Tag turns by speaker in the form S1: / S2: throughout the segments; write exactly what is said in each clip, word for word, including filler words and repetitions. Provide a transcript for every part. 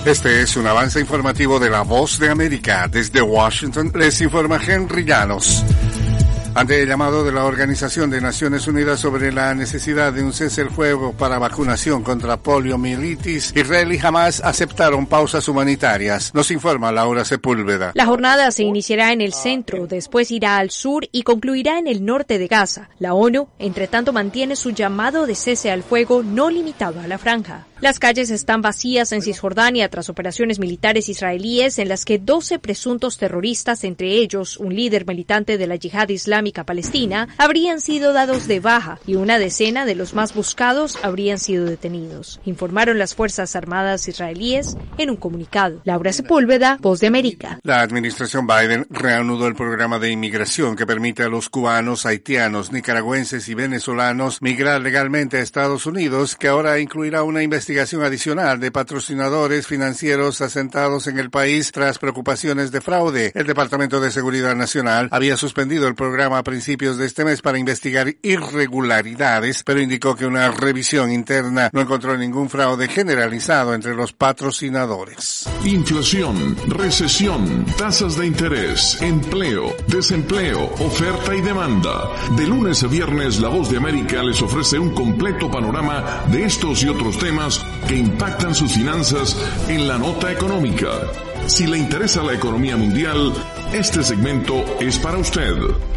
S1: Este es un avance informativo de La Voz de América. Desde Washington les informa Henry Llanos. Ante el llamado de la Organización de Naciones Unidas sobre la necesidad de un cese el fuego para vacunación contra poliomielitis, Israel y Hamas aceptaron pausas humanitarias. Nos informa Laura Sepúlveda.
S2: La jornada se iniciará en el centro, después irá al sur y concluirá en el norte de Gaza. La ONU, entre tanto, mantiene su llamado de cese al fuego no limitado a la franja. Las calles están vacías en Cisjordania tras operaciones militares israelíes en las que doce presuntos terroristas, entre ellos un líder militante de la Yihad Islámica Palestina, habrían sido dados de baja y una decena de los más buscados habrían sido detenidos, informaron las Fuerzas Armadas israelíes en un comunicado. Laura Sepúlveda, Voz de América.
S1: La administración Biden reanudó el programa de inmigración que permite a los cubanos, haitianos, nicaragüenses y venezolanos migrar legalmente a Estados Unidos, que ahora incluirá una investigación adicional de patrocinadores financieros asentados en el país tras preocupaciones de fraude. El Departamento de Seguridad Nacional había suspendido el programa a principios de este mes para investigar irregularidades, pero indicó que una revisión interna no encontró ningún fraude generalizado entre los patrocinadores.
S3: Inflación, recesión, tasas de interés, empleo, desempleo, oferta y demanda. De lunes a viernes, La Voz de América les ofrece un completo panorama de estos y otros temas que impactan sus finanzas en la nota económica. Si le interesa la economía mundial, este segmento es para usted.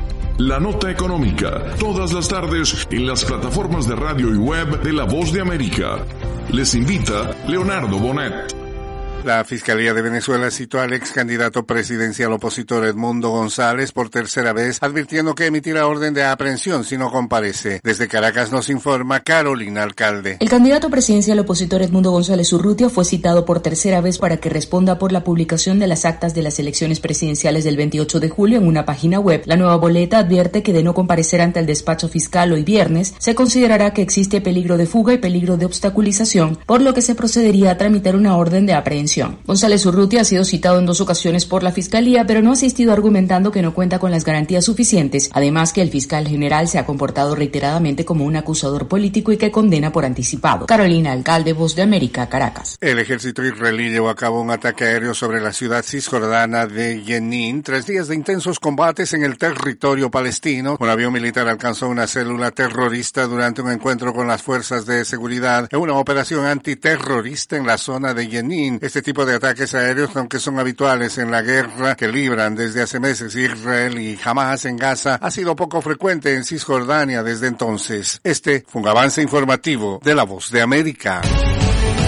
S3: La nota económica, todas las tardes en las plataformas de radio y web de La Voz de América. Les invita Leonardo Bonet.
S1: La Fiscalía de Venezuela citó al ex candidato presidencial opositor Edmundo González por tercera vez, advirtiendo que emitirá orden de aprehensión si no comparece. Desde Caracas nos informa Carolina Alcalde.
S4: El candidato presidencial opositor Edmundo González Urrutia fue citado por tercera vez para que responda por la publicación de las actas de las elecciones presidenciales del veintiocho de julio en una página web. La nueva boleta advierte que de no comparecer ante el despacho fiscal hoy viernes, se considerará que existe peligro de fuga y peligro de obstaculización, por lo que se procedería a tramitar una orden de aprehensión. González Urrutia ha sido citado en dos ocasiones por la Fiscalía, pero no ha asistido argumentando que no cuenta con las garantías suficientes, además que el fiscal general se ha comportado reiteradamente como un acusador político y que condena por anticipado. Carolina Alcalde, Voz de América, Caracas.
S1: El ejército israelí llevó a cabo un ataque aéreo sobre la ciudad cisjordana de Jenin, tres días de intensos combates en el territorio palestino. Un avión militar alcanzó una célula terrorista durante un encuentro con las fuerzas de seguridad en una operación antiterrorista en la zona de Jenin. Este tipo de ataques aéreos, aunque son habituales en la guerra que libran desde hace meses Israel y Hamas en Gaza, ha sido poco frecuente en Cisjordania desde entonces. Este fue un avance informativo de La Voz de América.